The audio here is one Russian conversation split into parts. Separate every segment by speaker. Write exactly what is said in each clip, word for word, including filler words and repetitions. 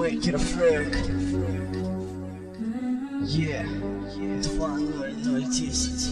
Speaker 1: Make it a freak. Yeah, два ноль ноль десять.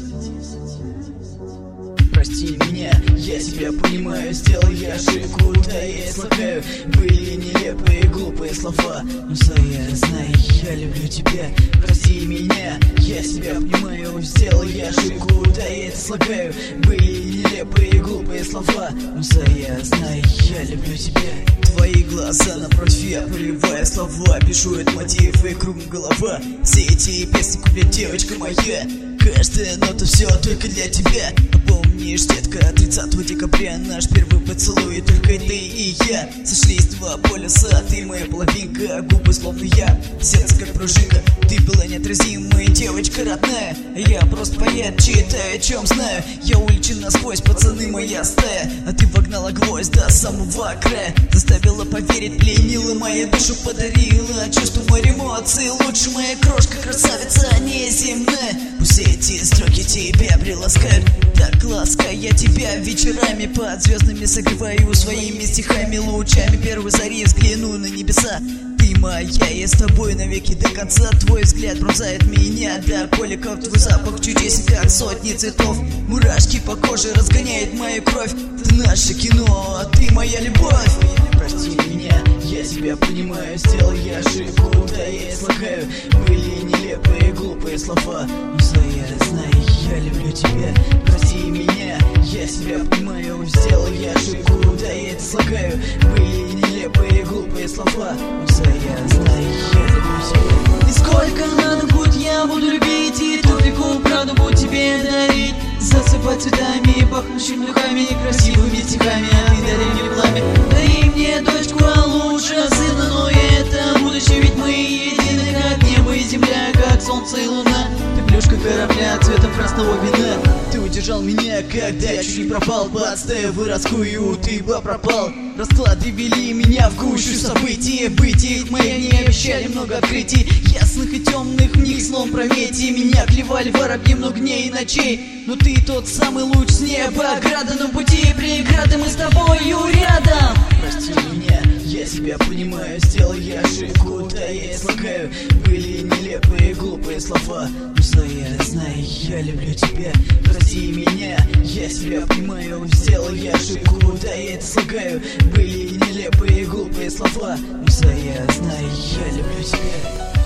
Speaker 1: Прости меня, я тебя понимаю, сделал я ошибку, да я слагаю. Были нелепые, глупые слова, но я знаю, я люблю тебя. Прости меня, я себя понимаю, сделал я ошибку, да я это слагаю. Были нелепые, глупые слова, но я знаю, я люблю тебя. Твои глаза напротив, я проливаю слова, пишу этот мотив и кругом голова. Все эти песни купит девочка моя, каждая нота все только для тебя. Помнишь, детка, тридцатого декабря наш первый поцелуй, только ты и я. Сошлись два полюса, ты моя половинка, губы словно я, сердце как пружинка. Ты была неотразимая, девочка родная, я просто поэт, читаю, о чем знаю. Я уличен насквозь, пацаны, моя стая, а ты вогнала гвоздь до самого края. Заставила поверить, пленила мою душу, подарила чувство море эмоций. Лучше моя крошка, красавица неземная. Пусть эти строки тебя приласкают так ласка, я тебя вечерами под звездами согреваю своими стихами, лучами первой зари взгляну на небеса. Ты моя, я с тобой навеки до конца. Твой взгляд пронзает меня до боли, как твой запах чудесен, как сотни цветов. Мурашки по коже разгоняет мою кровь. Ты наше кино, а ты моя любовь. Прости меня, я тебя понимаю, сделал я ошибку, да я слагаю. Были нелепые, глупые слова, но я знаю, я люблю тебя. Прости меня, я себя понимаю, сделал я ошибку, да я это слагаю. Были нелепые, глупые слова, но я знаю, я люблю тебя. И сколько надо будет, я буду любить, и ту реку правду буду тебе дарить. Засыпать цветами, пахнущими духами, красивыми стихами, а ты дари мне пламя. Дари мне дочку, а лучше сына, но это будущее, ведь мы едины, как небо и земля, как солнце и луна. Ты плюшка корабля цветом красного вина. Ты удержал меня, когда чуть не пропал, подставив выродскую, ты бы пропал. Расклады вели меня в гущу событий, быть их мои не обещали много открытий, ясных и темных, в них слом прометий. Меня клевали воробьи много дней и ночей, но ты тот самый луч с неба, ограда на пути преграды, мы с тобою рядом. Прости меня, я тебя понимаю, сделал я ошибку, да я слагаю. Были нелепые, глупые слова, но я знаю, я люблю тебя. Прости меня, я себя понимаю, сделал я ошибку, да я это слагаю. Были нелепые, глупые слова, но я знаю, я люблю тебя.